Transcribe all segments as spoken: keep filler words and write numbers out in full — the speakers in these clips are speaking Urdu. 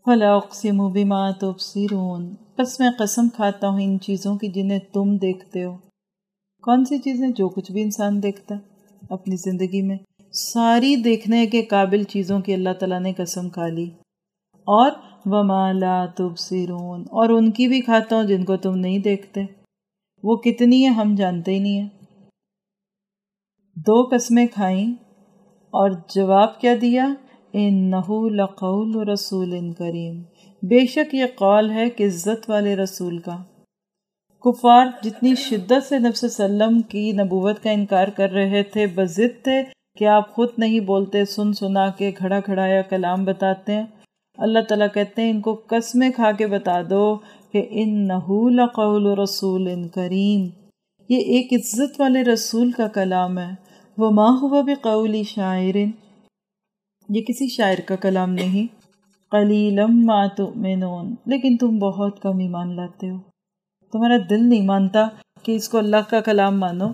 فلا اقسم بما تبصرون، بس میں قسم کھاتا ہوں ان چیزوں کی جنہیں تم دیکھتے ہو۔ کون سی چیزیں؟ جو کچھ بھی انسان دیکھتا ہے اپنی زندگی میں، ساری دیکھنے کے قابل چیزوں کی اللہ تعالیٰ نے قسم کھا لی۔ اور وما لا تبصرون، اور ان کی بھی کھاتا ہوں جن کو تم نہیں دیکھتے، وہ کتنی ہیں ہم جانتے ہی نہیں ہیں۔ دو قسمیں کھائیں اور جواب کیا دیا؟ انہ لقول رسول کریم، بے شک یہ قول ہے کہ عزت والے رسول کا۔ کفار جتنی شدت سے نبی صلی اللہ علیہ وسلم کی نبوت کا انکار کر رہے تھے، بضد تھے کہ آپ خود نہیں بولتے، سن سنا کے کھڑا کھڑایا کلام بتاتے ہیں۔ اللہ تعالیٰ کہتے ہیں ان کو قسمیں کھا کے بتا دو کہ انہ لقول رسول کریم، یہ ایک عزت والے رسول کا کلام ہے۔ وما ہوا بقول شاعر، یہ کسی شاعر کا کلام نہیں۔ قلیلا ما تؤمنون، لیکن تم بہت کم ایمان لاتے ہو، تمہارا دل نہیں مانتا کہ اس کو اللہ کا کلام مانو۔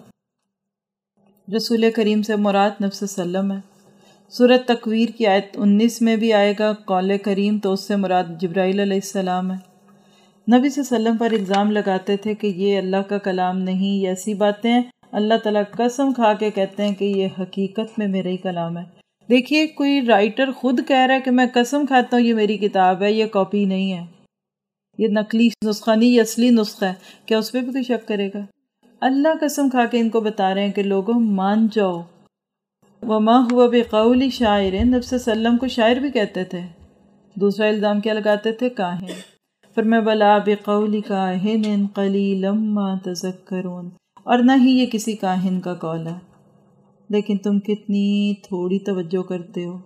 رسول کریم سے مراد نبی صلی اللہ علیہ وسلم ہے۔ سورۃ تکویر کی آیت انیس میں بھی آئے گا قول کریم، تو اس سے مراد جبرائیل علیہ السلام ہے۔ نبی صلی اللہ علیہ وسلم پر الزام لگاتے تھے کہ یہ اللہ کا کلام نہیں، یہ ایسی باتیں اللہ تعالیٰ قسم کھا کے کہتے ہیں کہ یہ حقیقت میں میرا ہی کلام ہے۔ دیکھیے کوئی رائٹر خود کہہ رہا ہے کہ میں قسم کھاتا ہوں یہ میری کتاب ہے، یہ کاپی نہیں ہے، یہ نقلی نسخہ نہیں، یہ اصلی نسخہ ہے، کیا اس پہ بھی کوئی شک کرے گا؟ اللہ قسم کھا کے ان کو بتا رہے ہیں کہ لوگوں مان جاؤ۔ وما ہوا بقول شاعر، نبی صلی اللہ علیہ وسلم کو شاعر بھی کہتے تھے۔ دوسرا الزام کیا لگاتے تھے؟ کاہن۔ فرمایا بلا بقول کاہن قلیلا ما تذکرون، اور نہ ہی یہ کسی کاہن کا قول ہے، لیکن تم کتنی تھوڑی توجہ کرتے ہو۔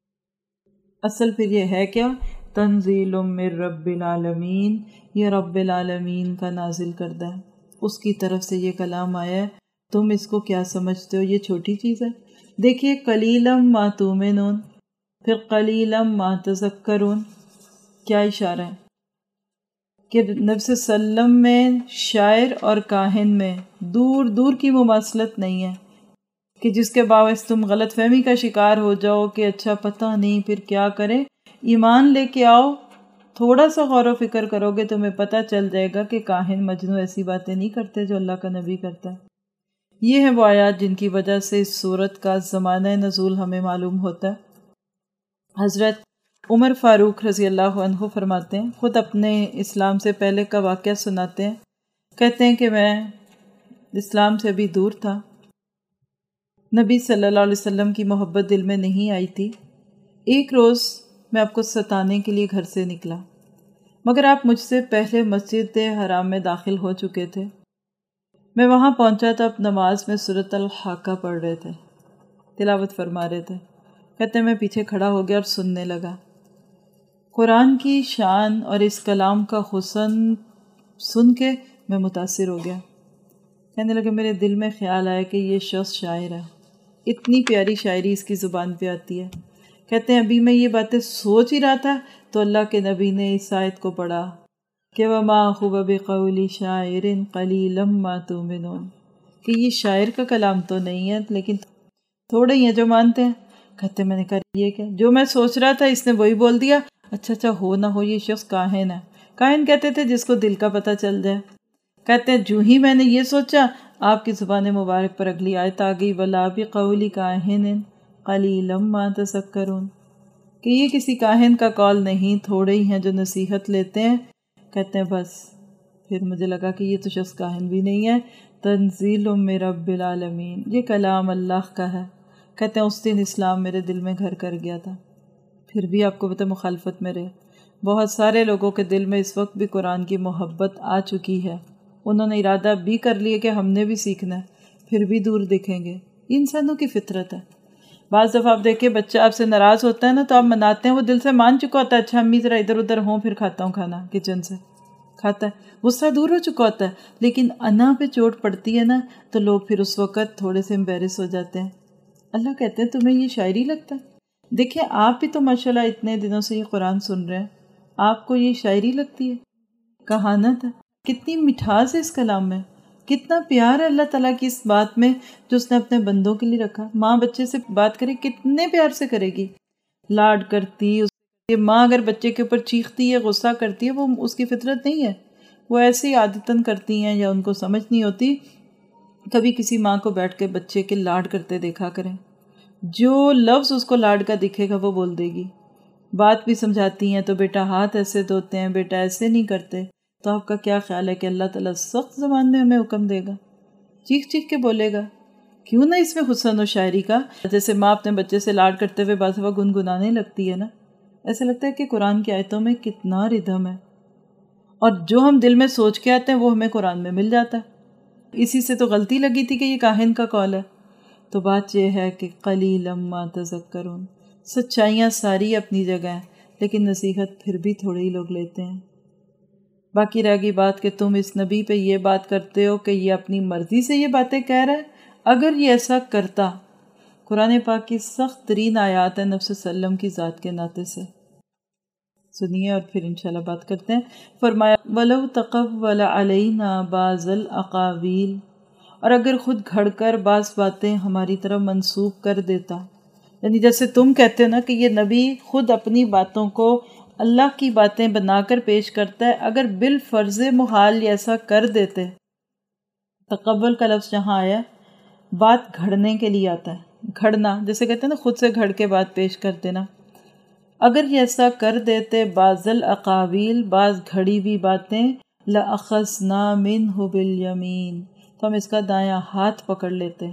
اصل پھر یہ ہے کیا؟ تنزیل من رب العالمین، یہ رب العالمین کا نازل کردہ ہے، اس کی طرف سے یہ کلام آیا ہے، تم اس کو کیا سمجھتے ہو؟ یہ چھوٹی چیز ہے۔ دیکھیے قلیلا ما تؤمنون، پھر قلیلا ما تذکرون، کیا اشارہ ہے کہ نبی صلی اللہ علیہ وسلم میں شاعر اور کاہن میں دور دور کی مماثلت نہیں ہے کہ جس کے باعث تم غلط فہمی کا شکار ہو جاؤ کہ اچھا پتہ نہیں پھر کیا کریں۔ ایمان لے کے آؤ، تھوڑا سا غور و فکر کرو گے تمہیں پتہ چل جائے گا کہ کاہن مجنوں ایسی باتیں نہیں کرتے جو اللہ کا نبی کرتا ہے۔ یہ ہیں وہ آیات جن کی وجہ سے اس صورت کا زمانہ نزول ہمیں معلوم ہوتا ہے۔ حضرت عمر فاروق رضی اللہ عنہ فرماتے ہیں، خود اپنے اسلام سے پہلے کا واقعہ سناتے ہیں، کہتے ہیں کہ میں اسلام سے بھی دور تھا، نبی صلی اللہ علیہ وسلم کی محبت دل میں نہیں آئی تھی۔ ایک روز میں آپ کو ستانے کے لیے گھر سے نکلا، مگر آپ مجھ سے پہلے مسجد حرام میں داخل ہو چکے تھے۔ میں وہاں پہنچا تو آپ نماز میں سورۃ الحاقہ پڑھ رہے تھے، تلاوت فرما رہے تھے۔ کہتے ہیں میں پیچھے کھڑا ہو گیا اور سننے لگا۔ قرآن کی شان اور اس کلام کا حسن سن کے میں متاثر ہو گیا۔ کہنے لگے میرے دل میں خیال آیا کہ یہ شخص شاعر ہے، اتنی پیاری شاعری اس کی زبان پہ آتی ہے۔ کہتے ہیں ابھی میں یہ باتیں سوچ ہی رہا تھا تو اللہ کے نبی نے اس آیت کو پڑھا کہ وما هو بقول شاعر قلیلا ما تؤمنون، کہ یہ شاعر کا کلام تو نہیں ہے لیکن تھوڑے ہی ہیں جو مانتے ہیں۔ کہتے میں نے کہا یہ کیا؟ جو میں سوچ رہا تھا اس نے وہی بول دیا۔ اچھا اچھا ہو نہ ہو یہ شخص کاہن ہے۔ کاہن کہتے تھے جس کو دل کا پتہ چل جائے۔ کہتے ہیں جو ہی میں نے یہ سوچا آپ کی زبان مبارک پر اگلی آیت آ گئی ولا بقول کاہن قلیلا ما تذکرون، کہ یہ کسی کاہن کا قول نہیں، تھوڑے ہی ہیں جو نصیحت لیتے ہیں۔ کہتے ہیں بس پھر مجھے لگا کہ یہ تو شخص کاہن بھی نہیں ہے، تنزیل من رب العالمین، یہ کلام اللہ کا ہے۔ کہتے ہیں اس دن اسلام میرے دل میں گھر کر گیا تھا، پھر بھی آپ کو پتہ مخالفت میں رہے۔ بہت سارے لوگوں کے دل میں اس وقت بھی قرآن کی محبت آ چکی ہے، انہوں نے ارادہ بھی کر لیا کہ ہم نے بھی سیکھنا ہے، پھر بھی دور دکھیں گے۔ انسانوں کی فطرت ہے۔ بعض دفعہ آپ دیکھیں بچہ آپ سے ناراض ہوتا ہے نا تو آپ مناتے ہیں، وہ دل سے مان چکا ہوتا ہے، اچھا امی ذرا ادھر ادھر ہوں پھر کھاتا ہوں کھانا، کچن سے کھاتا ہے، غصہ دور ہو چکا ہوتا ہے۔ لیکن انا پہ چوٹ پڑتی ہے نا تو لوگ پھر اس وقت تھوڑے سے امبیرس ہو جاتے ہیں۔ اللہ کہتے ہیں تمہیں یہ شاعری لگتا ہے؟ دیکھیں آپ بھی تو ماشاءاللہ اتنے دنوں سے یہ قرآن سن رہے ہیں، آپ کو یہ شاعری لگتی ہے؟ کہانت ہے۔ کتنی مٹھاس ہے اس کلام میں، کتنا پیار ہے اللہ تعالیٰ کی اس بات میں جو اس نے اپنے بندوں کے لیے رکھا۔ ماں بچے سے بات کرے کتنے پیار سے کرے گی، لاڈ کرتی، اس یہ ماں اگر بچے کے اوپر چیختی ہے، غصہ کرتی ہے، وہ اس کی فطرت نہیں ہے، وہ ایسے ہی عادتاً کرتی ہیں یا ان کو سمجھ نہیں ہوتی۔ کبھی کسی ماں کو بیٹھ کے بچے کے لاڈ کرتے دیکھا کریں، جو لفظ اس کو لاڈ کا دکھے گا وہ بول دے گی۔ بات بھی سمجھاتی ہیں تو بیٹا ہاتھ ایسے دھوتے ہیں، بیٹا ایسے نہیں کرتے، تو آپ کا کیا خیال ہے کہ اللہ تعالیٰ سخت زبان میں ہمیں حکم دے گا، چیخ چیخ کے بولے گا؟ کیوں نہ اس میں حسن و شاعری کا، جیسے ماں اپنے بچے سے لاڈ کرتے ہوئے بعض دفعہ گنگنانے لگتی ہے نا، ایسے لگتا ہے کہ قرآن کی آیتوں میں کتنا ردھم ہے، اور جو ہم دل میں سوچ کے آتے ہیں وہ ہمیں قرآن میں مل جاتا ہے۔ اسی سے تو غلطی لگی تھی کہ یہ کاہن کا قول ہے۔ تو بات یہ ہے کہ قلیلا ما تذکرون، سچائیاں ساری اپنی جگہ ہیں، لیکن نصیحت پھر بھی تھوڑے ہی لوگ لیتے ہیں۔ باقی رہ گئی بات کہ تم اس نبی پہ یہ بات کرتے ہو کہ یہ اپنی مرضی سے یہ باتیں کہہ رہا ہے۔ اگر یہ ایسا کرتا، قرآن پاک کی سخت ترین آیات ہیں نبی صلی اللہ علیہ وسلم کی ذات کے ناطے سے، سنیے اور پھر انشاءاللہ بات کرتے ہیں۔ فرمایا وَلَوْ تَقَوَّلَ عَلَيْنَا بَعْضَ الْأَقَاوِيلِ، اور اگر خود گھڑ کر بعض باتیں ہماری طرف منسوب کر دیتا، یعنی جیسے تم کہتے ہو نا کہ یہ نبی خود اپنی باتوں کو اللہ کی باتیں بنا کر پیش کرتا ہے، اگر بالفرض محال ایسا کر دیتے، تقبل کا لفظ جہاں آیا بات گھڑنے کے لیے آتا ہے، گھڑنا جیسے کہتے ہیں نا خود سے گھڑ کے بات پیش کر دینا، اگر یہ ایسا کر دیتے بعض الاقاویل، بعض گھڑی ہوئی باتیں، لَأَخَذْنَا مِنْهُ بِالْيَمِينِ، تو ہم اس کا دایاں ہاتھ پکڑ لیتے،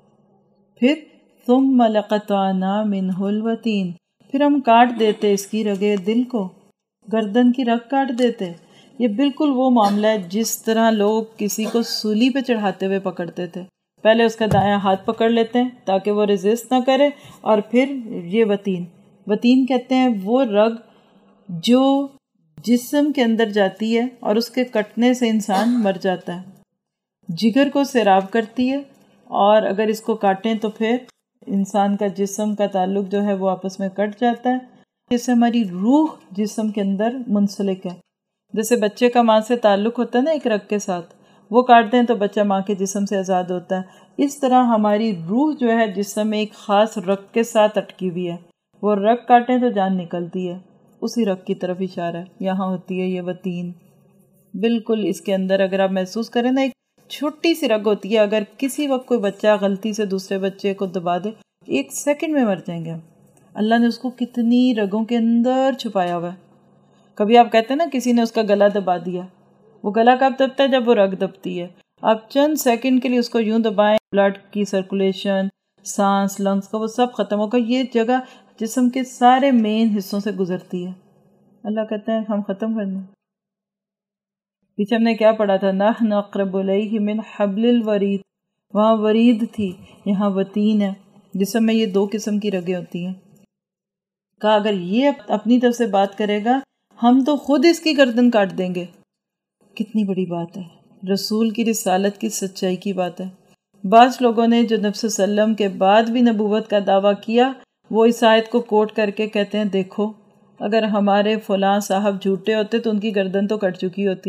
پھر ثُمَّ لَقَطَعْنَا مِنْهُ الْوَتِينَ، پھر ہم کاٹ دیتے اس کی رگے دل کو، گردن کی رگ کاٹ دیتے۔ یہ بالکل وہ معاملہ ہے جس طرح لوگ کسی کو سولی پہ چڑھاتے ہوئے پکڑتے تھے، پہلے اس کا دایاں ہاتھ پکڑ لیتے ہیں تاکہ وہ ریزسٹ نہ کرے، اور پھر یہ وتین، وتین کہتے ہیں وہ رگ جو جسم کے اندر جاتی ہے اور اس کے کٹنے سے انسان مر جاتا ہے، جگر کو سیراب کرتی ہے، اور اگر اس کو کاٹیں تو پھر انسان کا جسم کا تعلق جو ہے وہ آپس میں کٹ جاتا ہے، اس سے ہماری روح جسم کے اندر منسلک ہے، جیسے بچے کا ماں سے تعلق ہوتا ہے نا ایک رگ کے ساتھ، وہ کاٹ دیں تو بچہ ماں کے جسم سے آزاد ہوتا ہے، اس طرح ہماری روح جو ہے جسم میں ایک خاص رگ کے ساتھ اٹکی ہوئی ہے، وہ رگ کاٹیں تو جان نکلتی ہے، اسی رگ کی طرف اشارہ ہے، یہاں ہوتی ہے یہ وتین، بالکل اس کے اندر اگر آپ محسوس کریں نا ایک چھوٹی سی رگ ہوتی ہے، اگر کسی وقت کوئی بچہ غلطی سے دوسرے بچے کو دبا دے ایک سیکنڈ میں مر جائیں گے ہم، اللہ نے اس کو کتنی رگوں کے اندر چھپایا ہوا ہے۔ کبھی آپ کہتے ہیں نا کسی نے اس کا گلا دبا دیا، وہ گلا کب دبتا ہے؟ جب وہ رگ دبتی ہے، آپ چند سیکنڈ کے لیے اس کو یوں دبائیں، بلڈ کی سرکولیشن، سانس، لنگس کا وہ سب ختم ہوگا، یہ جگہ جسم کے سارے مین حصوں سے گزرتی ہے، اللہ کہتے ہیں ہم ختم کر دیں۔ پیچھے ہم نے کیا پڑھا تھا؟ نحن اقرب الیہ من حبل الورید، وہاں ورید تھی، یہاں وتین ہے، جسم میں یہ دو قسم کی رگیں ہوتی ہیں، کہا اگر یہ اپنی طرف سے بات کرے گا ہم تو خود اس کی گردن کاٹ دیں گے۔ کتنی بڑی بات ہے، رسول کی رسالت کی سچائی کی بات ہے۔ بعض لوگوں نے جو نبی صلی اللہ علیہ وسلم کے بعد بھی نبوت کا دعویٰ کیا، وہ اس آیت کو کوٹ کر کے کہتے ہیں دیکھو اگر ہمارے فلاں صاحب جھوٹے ہوتے تو ان کی گردن تو کٹ چکی ہوتی۔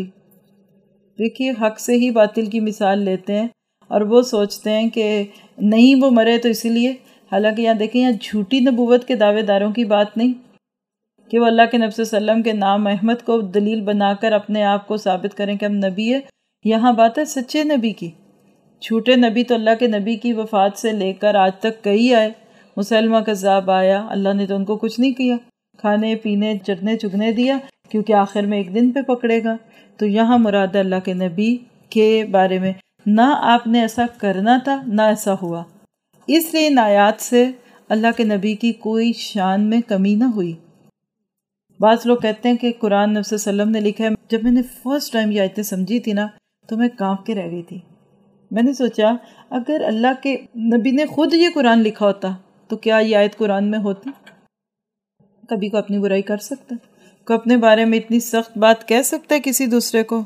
دیکھیے حق سے ہی باطل کی مثال لیتے ہیں، اور وہ سوچتے ہیں کہ نہیں وہ مرے تو اسی لیے، حالانکہ یہاں دیکھیں یہاں جھوٹی نبوت کے دعوے داروں کی بات نہیں کہ وہ اللہ کے نبی صلی اللہ علیہ وسلم کے نام احمد کو دلیل بنا کر اپنے آپ کو ثابت کریں کہ ہم نبی ہے، یہاں بات ہے سچے نبی کی۔ جھوٹے نبی تو اللہ کے نبی کی وفات سے لے کر آج تک کئی آئے، مسلمہ کذاب آیا، اللہ نے تو ان کو کچھ نہیں کیا، کھانے پینے چٹنے چگنے دیا، کیونکہ آخر میں ایک دن پہ پکڑے گا۔ تو یہاں مراد اللہ کے نبی کے بارے میں، نہ آپ نے ایسا کرنا تھا نہ ایسا ہوا، اس لیے ان آیات سے اللہ کے نبی کی کوئی شان میں کمی نہ ہوئی۔ بعض لوگ کہتے ہیں کہ قرآن نبی صلی اللہ علیہ وسلم نے لکھا ہے، جب میں نے فرسٹ ٹائم یہ آیتیں سمجھی تھی نا تو میں کانپ کے رہ گئی تھی، میں نے سوچا اگر اللہ کے نبی نے خود یہ قرآن لکھا ہوتا تو کیا یہ آیت قرآن میں ہوتی؟ کبھی کو اپنی برائی کر سکتا ہے، کو اپنے بارے میں اتنی سخت بات کہہ سکتا ہے کسی دوسرے کو؟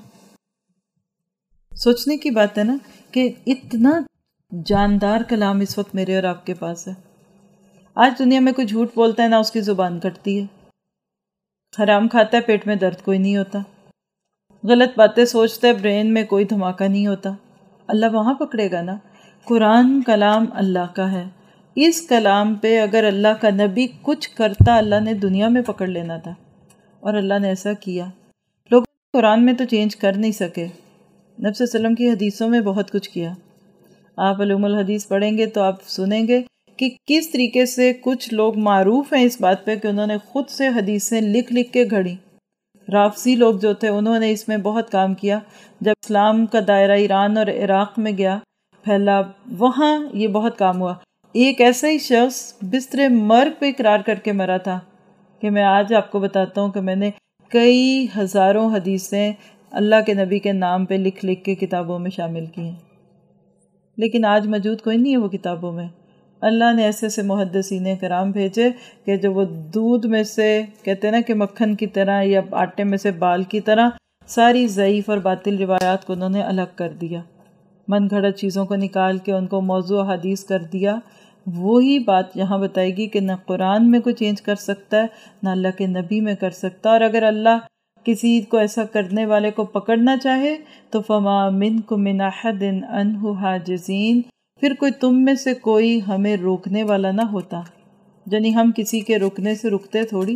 سوچنے کی بات ہے نا کہ اتنا جاندار کلام اس وقت میرے اور آپ کے پاس ہے۔ آج دنیا میں کوئی جھوٹ بولتا ہے نا اس کی زبان کٹتی ہے، حرام کھاتا ہے پیٹ میں درد کوئی نہیں ہوتا، غلط باتیں سوچتا ہے برین میں کوئی دھماکہ نہیں ہوتا، اللہ وہاں پکڑے گا نا۔ قرآن کلام اللہ کا ہے، اس کلام پہ اگر اللہ کا نبی کچھ کرتا اللہ نے دنیا میں پکڑ لینا تھا، اور اللہ نے ایسا کیا۔ لوگ قرآن میں تو چینج کر نہیں سکے، نبی صلی اللہ علیہ وسلم کی حدیثوں میں بہت کچھ کیا۔ آپ علوم الحدیث پڑھیں گے تو آپ سنیں گے کہ کس طریقے سے کچھ لوگ معروف ہیں اس بات پہ کہ انہوں نے خود سے حدیثیں لکھ لکھ کے گھڑی۔ رافضی لوگ جو تھے انہوں نے اس میں بہت کام کیا۔ جب اسلام کا دائرہ ایران اور عراق میں گیا پھیلا، وہاں یہ بہت کام ہوا۔ ایک ایسا ہی شخص بستر مرگ پہ اقرار کر کے مرا تھا کہ میں آج آپ کو بتاتا ہوں کہ میں نے کئی ہزاروں حدیثیں اللہ کے نبی کے نام پہ لکھ لکھ کے کتابوں میں شامل کی ہیں، لیکن آج موجود کوئی نہیں ہے وہ کتابوں میں۔ اللہ نے ایسے ایسے محدثین کرام بھیجے کہ جو وہ دودھ میں سے کہتے ہیں نا کہ مکھن کی طرح یا آٹے میں سے بال کی طرح ساری ضعیف اور باطل روایات کو انہوں نے الگ کر دیا، من گھڑت چیزوں کو نکال کے ان کو موضوع حدیث کر دیا۔ وہی بات یہاں بتائے گی کہ نہ قرآن میں کوئی چینج کر سکتا ہے، نہ اللہ کے نبی میں کر سکتا، اور اگر اللہ کسی کو ایسا کرنے والے کو پکڑنا چاہے تو فما منکم من احد عنہ حاجزین، پھر کوئی تم میں سے کوئی ہمیں روکنے والا نہ ہوتا۔ یعنی ہم کسی کے رکنے سے رکتے تھوڑی،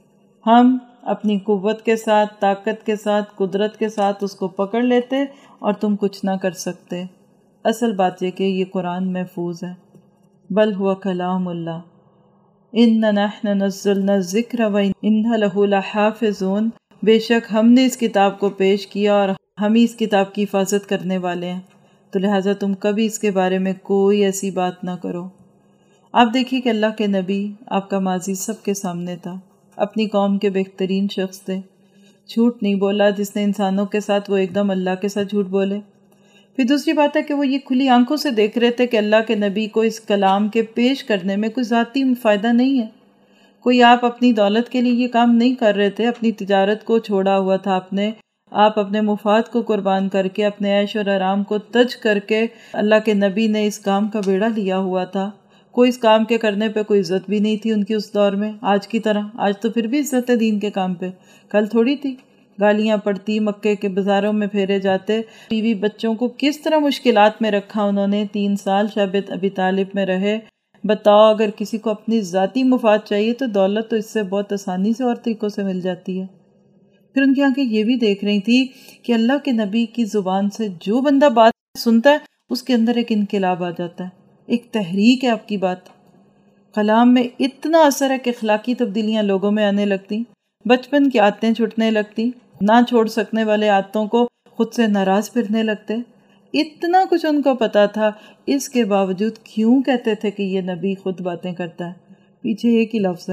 ہم اپنی قوت کے ساتھ، طاقت کے ساتھ، قدرت کے ساتھ اس کو پکڑ لیتے اور تم کچھ نہ کر سکتے۔ اصل بات یہ کہ یہ قرآن محفوظ ہے، بل ہوا کلام اللہ، اِنَّا نَحْنُ نَزَّلْنَا الذِّكْرَ وَإِنَّا لَهُ لَحَافِظُونَ، بے شک ہم نے اس کتاب کو پیش کیا اور ہم ہی اس کتاب کی حفاظت کرنے والے ہیں، تو لہٰذا تم کبھی اس کے بارے میں کوئی ایسی بات نہ کرو۔ آپ دیکھیے کہ اللہ کے نبی، آپ کا ماضی سب کے سامنے تھا، اپنی قوم کے بہترین شخص تھے، جھوٹ نہیں بولا۔ جس نے انسانوں کے ساتھ وہ ایک دم اللہ کے ساتھ جھوٹ بولے۔ پھر دوسری بات ہے کہ وہ یہ کھلی آنکھوں سے دیکھ رہے تھے کہ اللہ کے نبی کو اس کلام کے پیش کرنے میں کوئی ذاتی فائدہ نہیں ہے، کوئی آپ اپنی دولت کے لیے یہ کام نہیں کر رہے تھے، اپنی تجارت کو چھوڑا ہوا تھا آپ نے، آپ اپنے مفاد کو قربان کر کے، اپنے عیش اور آرام کو تج کر کے اللہ کے نبی نے اس کام کا بیڑا لیا ہوا تھا۔ کوئی اس کام کے کرنے پہ کوئی عزت بھی نہیں تھی ان کی اس دور میں، آج کی طرح۔ آج تو پھر بھی عزت ہے دین کے کام پہ، کل تھوڑی تھی۔ گالیاں پڑتی، مکے کے بازاروں میں پھیرے جاتے، بیوی بچوں کو کس طرح مشکلات میں رکھا انہوں نے، تین سال شب ابی طالب میں رہے۔ بتاؤ اگر کسی کو اپنی ذاتی مفاد چاہیے تو دولت تو اس سے بہت آسانی سے اور طریقوں سے مل جاتی ہے۔ پھر ان کی آنکھیں یہ بھی دیکھ رہی تھی کہ اللہ کے نبی کی زبان سے جو بندہ بات سنتا ہے اس کے اندر ایک انقلاب آ جاتا ہے، ایک تحریک ہے آپ کی بات۔ کلام میں اتنا اثر ہے کہ اخلاقی تبدیلیاں لوگوں میں آنے لگتی، بچپن کی عادتیں چھوٹنے لگتی، نہ چھوڑ سکنے والے عادتوں کو خود سے ناراض پھرنے لگتے۔ اتنا کچھ ان کو پتا تھا، اس کے باوجود کیوں کہتے تھے کہ یہ نبی خود باتیں کرتا ہے؟ پیچھے ایک ہی لفظ ہے،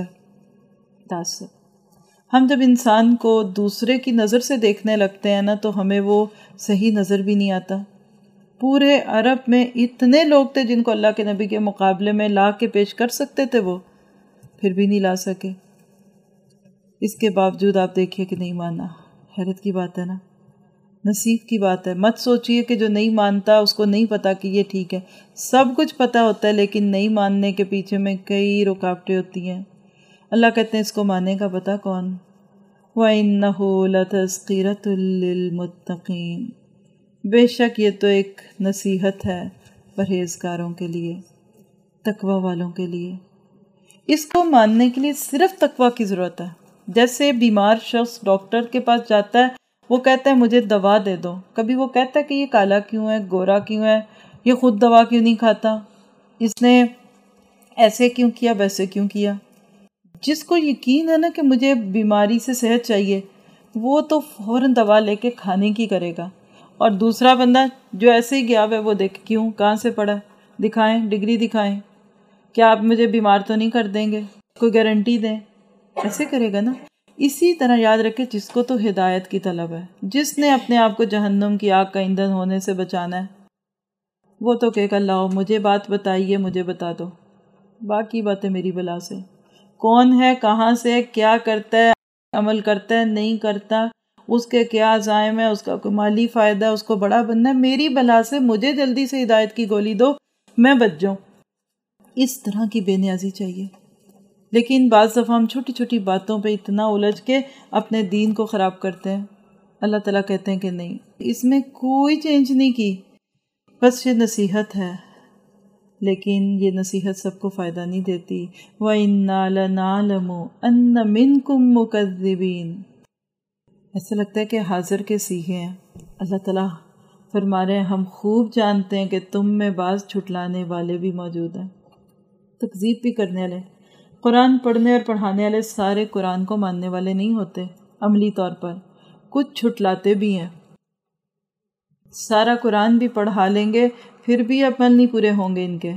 تعصب۔ ہم جب انسان کو دوسرے کی نظر سے دیکھنے لگتے ہیں نا تو ہمیں وہ صحیح نظر بھی نہیں آتا۔ پورے عرب میں اتنے لوگ تھے جن کو اللہ کے نبی کے مقابلے میں لا کے پیش کر سکتے تھے، وہ پھر بھی نہیں لا سکے۔ اس کے باوجود آپ دیکھیے کہ نہیں مانا۔ حیرت کی بات ہے نا، نصیب کی بات ہے۔ مت سوچئے کہ جو نہیں مانتا اس کو نہیں پتا کہ یہ ٹھیک ہے، سب کچھ پتا ہوتا ہے، لیکن نہیں ماننے کے پیچھے میں کئی رکاوٹیں ہوتی ہیں۔ اللہ کہتے ہیں اس کو ماننے کا پتا کون؟ وَإِنَّهُ لَتَذْكِرَةٌ لِّلْمُتَّقِينَ، بے شک یہ تو ایک نصیحت ہے پرہیزگاروں کے لیے، تقوی والوں کے لیے۔ اس کو ماننے کے لیے صرف تقوی کی ضرورت ہے۔ جیسے بیمار شخص ڈاکٹر کے پاس جاتا ہے، وہ کہتا ہے مجھے دوا دے دو، کبھی وہ کہتا ہے کہ یہ کالا کیوں ہے، گورا کیوں ہے، یہ خود دوا کیوں نہیں کھاتا، اس نے ایسے کیوں کیا، ویسے کیوں کیا۔ جس کو یقین ہے نا کہ مجھے بیماری سے صحت چاہیے، وہ تو فوراً دوا لے کے کھانے کی کرے گا۔ اور دوسرا بندہ جو ایسے ہی گیا ہوا ہے، وہ دیکھ کیوں، کہاں سے پڑھا، دکھائیں، ڈگری دکھائیں، کیا آپ مجھے بیمار تو نہیں کر دیں گے، کوئی گارنٹی دیں، ایسے کرے گا نا۔ اسی طرح یاد رکھے جس کو تو ہدایت کی طلب ہے، جس نے اپنے آپ کو جہنم کی آگ کا ایندھن ہونے سے بچانا ہے، وہ تو کہے گا لاؤ مجھے بات بتائیے، مجھے بتا دو، باقی باتیں میری بلا سے۔ کون ہے، کہاں سے، کیا کرتا ہے، عمل کرتا ہے نہیں کرتا، اس کے کیا عزائم ہے، اس کا کوئی مالی فائدہ ہے، اس کو بڑا بننا ہے، میری بلا سے مجھے جلدی سے ہدایت کی گولی دو، میں بچ جاؤں۔ اس طرح کی بے نیازی چاہیے۔ لیکن بعض دفعہ ہم چھوٹی چھوٹی باتوں پہ اتنا الجھ کے اپنے دین کو خراب کرتے ہیں۔ اللہ تعالیٰ کہتے ہیں کہ نہیں، اس میں کوئی چینج نہیں کی، بس یہ نصیحت ہے، لیکن یہ نصیحت سب کو فائدہ نہیں دیتی۔ وَإِنَّا لَنَعْلَمُ أَنَّ مِنْكُمْ مُكَذِّبِينَ، ایسا لگتا ہے کہ حاضر کے سیغے ہیں۔ اللہ تعالیٰ فرما رہے ہیں ہم خوب جانتے ہیں کہ تم میں بعض جھٹلانے والے بھی موجود ہیں، تکذیب بھی کرنے والے۔ قرآن پڑھنے اور پڑھانے والے سارے قرآن کو ماننے والے نہیں ہوتے، عملی طور پر کچھ جھٹلاتے بھی ہیں۔ سارا قرآن بھی پڑھا لیں گے پھر بھی عمل نہیں پورے ہوں گے ان کے۔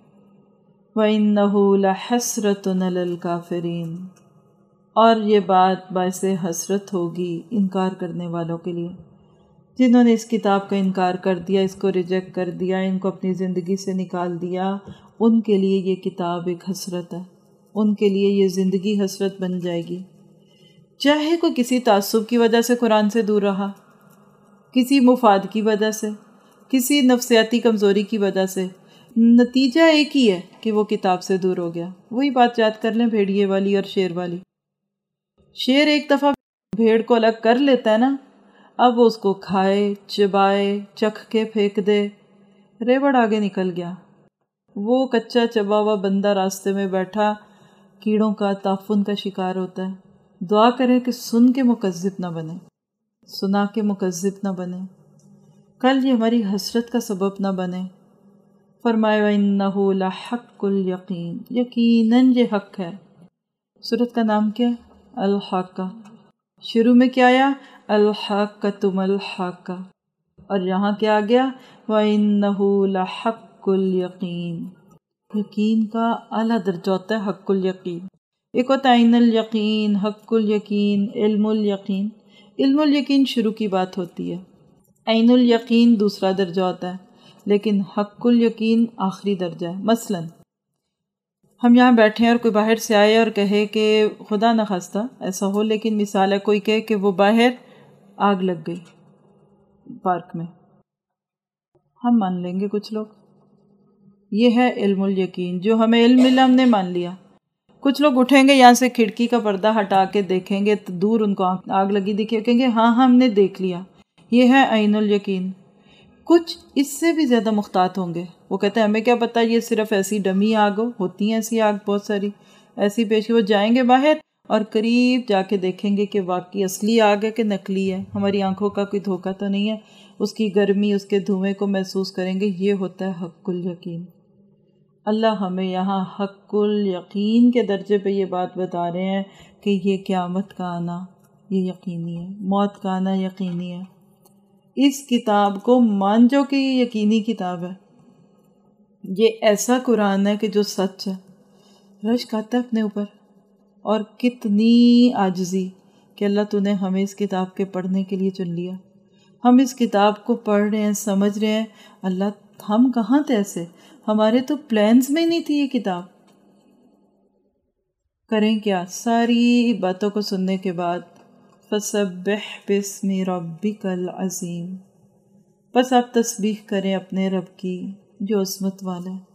وَإِنَّهُ لَحَسْرَةٌ عَلَى الْكَافِرِينَ، اور یہ بات باعث حسرت ہوگی انکار کرنے والوں کے لیے، جنہوں نے اس کتاب کا انکار کر دیا، اس کو ریجیکٹ کر دیا، ان کو اپنی زندگی سے نکال دیا۔ ان کے لیے یہ کتاب ایک حسرت ہے، ان کے لیے یہ زندگی حسرت بن جائے گی۔ چاہے کوئی کسی تعصب کی وجہ سے قرآن سے دور رہا، کسی مفاد کی وجہ سے، کسی نفسیاتی کمزوری کی وجہ سے، نتیجہ ایک ہی ہے کہ وہ کتاب سے دور ہو گیا۔ وہی بات یاد کر لیں بھیڑیے والی اور شیر والی۔ شیر ایک دفعہ بھیڑ کو الگ کر لیتا ہے نا، اب وہ اس کو کھائے، چبائے، چکھ کے پھینک دے، ریوڑ آگے نکل گیا۔ وہ کچا چبا ہوا بندہ راستے میں بیٹھا کیڑوں کا تعفن کا شکار ہوتا ہے۔ دعا کریں کہ سن کے مکذب نہ بنے، سنا کے مکذب نہ بنے، کل یہ ہماری حسرت کا سبب نہ بنے۔ فرمائے وَإِنَّهُ لَحَقُّ الْيَقِينَ، یقیناً یہ حق ہے۔ سورت کا نام کیا ہے؟ الحاقہ۔ شروع میں کیا آیا؟ الحاقۃ ما الحاقہ، اور یہاں کیا آ گیا؟ وَإِنَّهُ لَحَقُّ الْيَقِينَ۔ یقین کا اعلیٰ درجہ ہوتا ہے حق الیقین۔ ایک ہوتا ہے عین الیقین، حق الیقین، علم الیقین۔ علم الیقین شروع کی بات ہوتی ہے، عین الیقین دوسرا درجہ ہوتا ہے، لیکن حق الیقین آخری درجہ ہے۔ مثلا ہم یہاں بیٹھے ہیں اور کوئی باہر سے آئے اور کہے کہ خدا نخواستہ ایسا ہو، لیکن مثال ہے کوئی کہے کہ وہ باہر آگ لگ گئی پارک میں، ہم مان لیں گے کچھ لوگ، یہ ہے علم الیقین، جو ہمیں علم ملا ہم نے مان لیا۔ کچھ لوگ اٹھیں گے یہاں سے کھڑکی کا پردہ ہٹا کے دیکھیں گے تو دور ان کو آگ لگی دکھے، کہیں گے ہاں ہم نے دیکھ لیا، یہ ہے عین الیقین۔ کچھ اس سے بھی زیادہ محتاط ہوں گے، وہ کہتے ہیں ہمیں کیا پتہ یہ صرف ایسی ڈمی آگ ہو، ہوتی ہیں ایسی آگ بہت ساری ایسی پیش، وہ جائیں گے باہر اور قریب جا کے دیکھیں گے کہ واقعی اصلی آگ ہے کہ نقلی ہے، ہماری آنکھوں کا کوئی دھوکہ تو نہیں ہے، اس کی گرمی اس کے دھوئیں کو محسوس کریں گے۔ یہ ہوتا ہے حق الیقین۔ اللہ ہمیں یہاں حق الیقین کے درجے پہ یہ بات بتا رہے ہیں کہ یہ قیامت کا آنا یہ یقینی ہے، موت کا آنا یقینی ہے۔ اس کتاب کو مان جو کہ یہ یقینی کتاب ہے، یہ ایسا قرآن ہے کہ جو سچ ہے۔ رشک آتا ہے اپنے اوپر، اور کتنی عاجزی کہ اللہ تو نے ہمیں اس کتاب کے پڑھنے کے لیے چن لیا۔ ہم اس کتاب کو پڑھ رہے ہیں، سمجھ رہے ہیں، اللہ ہم کہاں تھے ایسے، ہمارے تو پلانز میں نہیں تھی یہ کتاب۔ کریں کیا؟ ساری باتوں کو سننے کے بعد فَسَبِّحْ بِاسْمِ رَبِّكَ الْعَظِيمِ، بس آپ تسبیح کریں اپنے رب کی جو عظمت والا ہے۔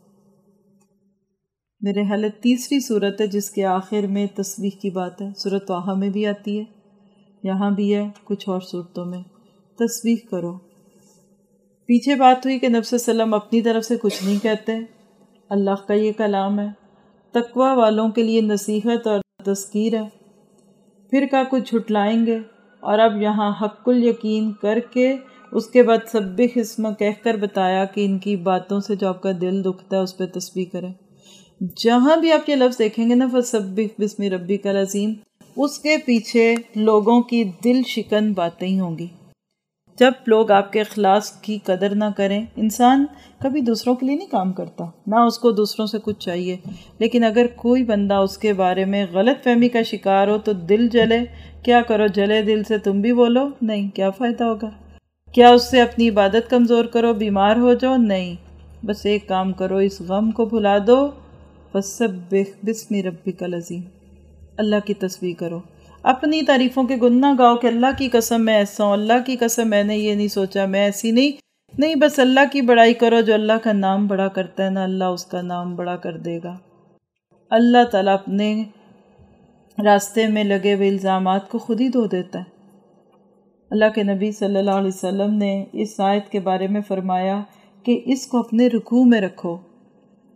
میرے خیال ہے تیسری صورت ہے جس کے آخر میں تسبیح کی بات ہے، سورۃ طٰہٰ میں بھی آتی ہے، یہاں بھی ہے، کچھ اور صورتوں میں۔ تسبیح کرو۔ پیچھے بات ہوئی کہ نبی صلی اللہ علیہ وسلم اپنی طرف سے کچھ نہیں کہتے، اللہ کا یہ کلام ہے، تقوی والوں کے لیے نصیحت اور تذکیر ہے۔ پھر کہا کچھ جھٹلائیں گے، اور اب یہاں حق الیقین کر کے اس کے بعد سبح اسمہ کہہ کر بتایا کہ ان کی باتوں سے جو آپ کا دل دکھتا ہے اس پہ تسبیح کریں۔ جہاں بھی آپ یہ لفظ دیکھیں گے نا فَسَبِّحْ بِاسْمِ رَبِّكَ الْعَظِيمِ، اس کے پیچھے لوگوں کی دل شکن باتیں ہی ہوں گی۔ جب لوگ آپ کے اخلاص کی قدر نہ کریں، انسان کبھی دوسروں کے لیے نہیں کام کرتا، نہ اس کو دوسروں سے کچھ چاہیے، لیکن اگر کوئی بندہ اس کے بارے میں غلط فہمی کا شکار ہو تو دل جلے۔ کیا کرو؟ جلے دل سے تم بھی بولو؟ نہیں، کیا فائدہ ہوگا؟ کیا اس سے اپنی عبادت کمزور کرو، بیمار ہو جاؤ؟ نہیں، بس ایک کام کرو، اس غم کو بھلا دو، فَسَبِّحْ بِاسْمِ رَبِّكَ الْعَظِيمِ، اللہ کی تسبیح کرو، اپنی تعریفوں کے گن نہ گاؤ کہ اللہ کی قسم میں ایسا ہوں، اللہ کی قسم میں نے یہ نہیں سوچا، میں ایسی نہیں نہیں بس اللہ کی بڑائی کرو۔ جو اللہ کا نام بڑا کرتا ہے نا، اللہ اس کا نام بڑا کر دے گا۔ اللہ تعالیٰ اپنے راستے میں لگے ہوئے الزامات کو خود ہی دھو دیتا ہے۔ اللہ کے نبی صلی اللہ علیہ وسلم نے اس آیت کے بارے میں فرمایا کہ اس کو اپنے رکوع میں رکھو،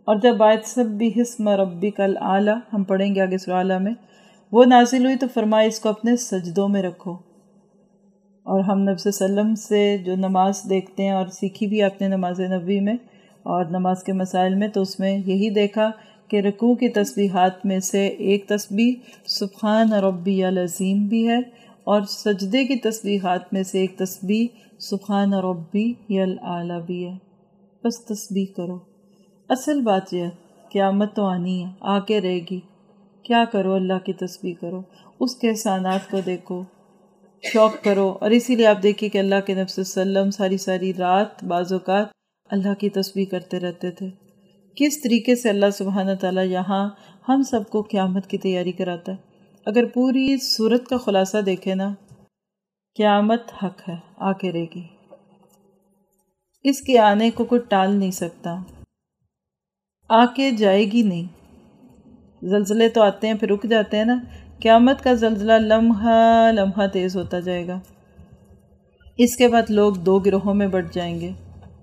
اور جب آیت سبح اسم ربک الاعلی ہم پڑھیں گے آگے سورہ اعلیٰ میں وہ نازل ہوئی تو فرمایا اس کو اپنے سجدوں میں رکھو۔ اور ہم نبی صلی اللہ علیہ وسلم سے جو نماز دیکھتے ہیں اور سیکھی بھی اپنے نماز نبوی میں اور نماز کے مسائل میں، تو اس میں یہی دیکھا کہ رکوع کی تسبیحات میں سے ایک تسبیح سبحان ربی العظیم بھی ہے، اور سجدے کی تسبیحات میں سے ایک تسبیح سبحان ربی الاعلی بھی ہے۔ بس تسبیح کرو۔ اصل بات یہ ہے قیامت تو آنی ہے، آ کے رہے گی، کیا کرو؟ اللہ کی تسبیح کرو، اس کے احسانات کو دیکھو، شوق کرو۔ اور اسی لیے آپ دیکھیے کہ اللہ کے نبی صلی اللہ علیہ وسلم ساری ساری رات بعض اوقات اللہ کی تسبیح کرتے رہتے تھے۔ کس طریقے سے اللہ سبحانہ تعالیٰ یہاں ہم سب کو قیامت کی تیاری کراتا ہے۔ اگر پوری صورت کا خلاصہ دیکھیں نا، قیامت حق ہے، آ کے رہے گی، اس کے آنے کو کوئی ٹال نہیں سکتا، آ کے جائے گی نہیں۔ زلزلے تو آتے ہیں پھر رک جاتے ہیں نا، قیامت کا زلزلہ لمحہ لمحہ تیز ہوتا جائے گا۔ اس کے بعد لوگ دو گروہوں میں بٹ جائیں گے،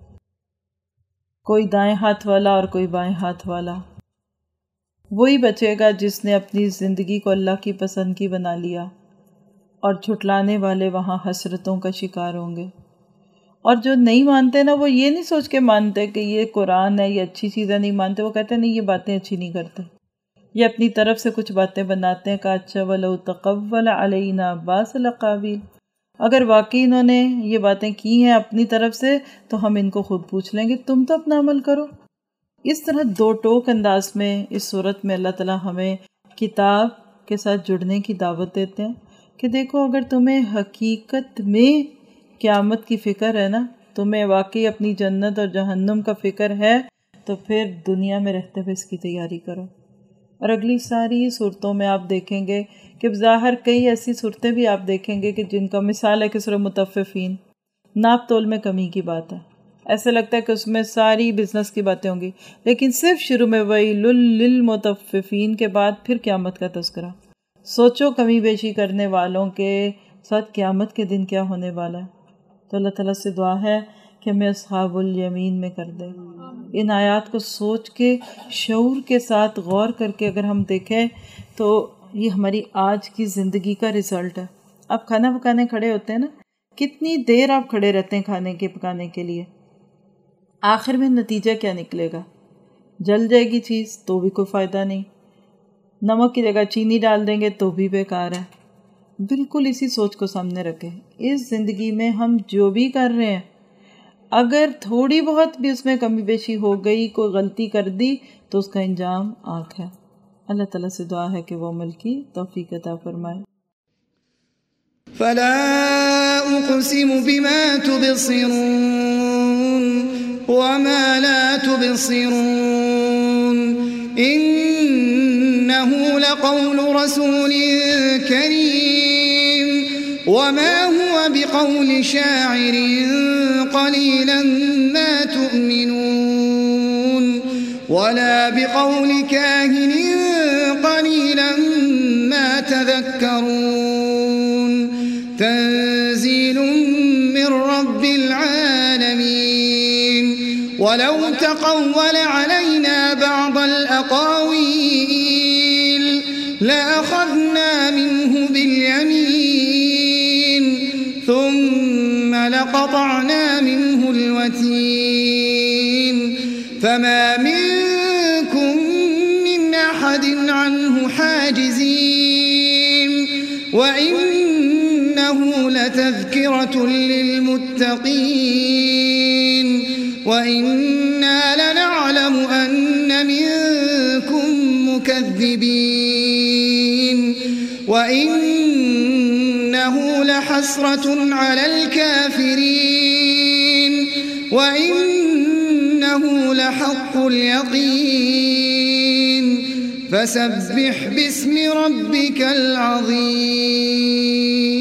کوئی دائیں ہاتھ والا اور کوئی بائیں ہاتھ والا۔ وہی بچے گا جس نے اپنی زندگی کو اللہ کی پسند کی بنا لیا، اور جھٹلانے والے وہاں حسرتوں کا شکار ہوں گے۔ اور جو نہیں مانتے نا، وہ یہ نہیں سوچ کے مانتے کہ یہ قرآن ہے، یہ اچھی چیزیں نہیں مانتے، وہ کہتے ہیں نہیں یہ باتیں اچھی نہیں کرتے، یہ اپنی طرف سے کچھ باتیں بناتے ہیں کہ اچھا وَلَوْ تَقَوَّلَ عَلَيْنَا بَعْضَ الْأَقَاوِيلِ، اگر واقعی انہوں نے یہ باتیں کی ہیں اپنی طرف سے تو ہم ان کو خود پوچھ لیں گے، تم تو اپنا عمل کرو۔ اس طرح دو ٹوک انداز میں اس صورت میں اللہ تعالیٰ ہمیں کتاب کے ساتھ جڑنے کی دعوت دیتے ہیں کہ دیکھو اگر تمہیں حقیقت میں قیامت کی فکر ہے نا، تمہیں واقعی اپنی جنت اور جہنم کا فکر ہے، تو پھر دنیا میں رہتے ہوئے اس کی تیاری کرو۔ اور اگلی ساری صورتوں میں آپ دیکھیں گے کہ بظاہر کئی ایسی صورتیں بھی آپ دیکھیں گے کہ جن کا مثال ہے کہ سورہ مطففین، ناپ تول میں کمی کی بات ہے، ایسا لگتا ہے کہ اس میں ساری بزنس کی باتیں ہوں گی، لیکن صرف شروع میں وَيْلٌ لِّلْمُطَفِّفِينَ کے بعد پھر قیامت کا تذکرہ۔ سوچو کمی بیشی کرنے والوں کے ساتھ قیامت کے دن کیا ہونے والا ہے۔ تو اللہ تعالیٰ سے دعا ہے کہ ہمیں اصحاب الیمین میں کر دے۔ ان آیات کو سوچ کے شعور کے ساتھ غور کر کے اگر ہم دیکھیں تو یہ ہماری آج کی زندگی کا رزلٹ ہے۔ آپ کھانا پکانے کھڑے ہوتے ہیں نا، کتنی دیر آپ کھڑے رہتے ہیں کھانے کے پکانے کے لیے، آخر میں نتیجہ کیا نکلے گا؟ جل جائے گی چیز تو بھی کوئی فائدہ نہیں، نمک کی جگہ چینی ڈال دیں گے تو بھی بیکار ہے۔ بالکل اسی سوچ کو سامنے رکھیں، اس زندگی میں ہم جو بھی کر رہے ہیں اگر تھوڑی بہت بھی اس میں کمی بیشی ہو گئی، کوئی غلطی کر دی تو اس کا انجام آنکھ ہے۔ اللہ تعالیٰ سے دعا ہے کہ وہ عمل کی توفیق عطا فرمائے۔ فلا اقسم بما تبصرون وما لا تبصرون انه لقول رسول كريم وما هو بقول شاعر قليلا ما تؤمنون ولا بقول كاهن قليلا ما تذكرون تنزيل من رب العالمين ولو تقول علينا بعض الأقاويل لأخذنا منه باليمين ثم لقطعنا منه الوتين فما منكم من أحد عنه حاجزين وإنه لتذكرة للمتقين وإنا لنعلم أن منكم مكذبين وإنه لحسرة على الكافرين وإنه لحق اليقين فسبح باسم ربك العظيم